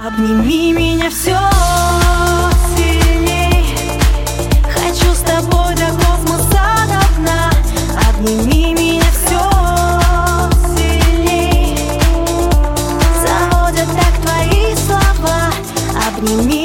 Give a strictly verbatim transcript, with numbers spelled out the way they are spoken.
Обними меня все сильней. Хочу с тобой до космоса, до дна. Обними меня все сильней. Заводят так твои слова. Обними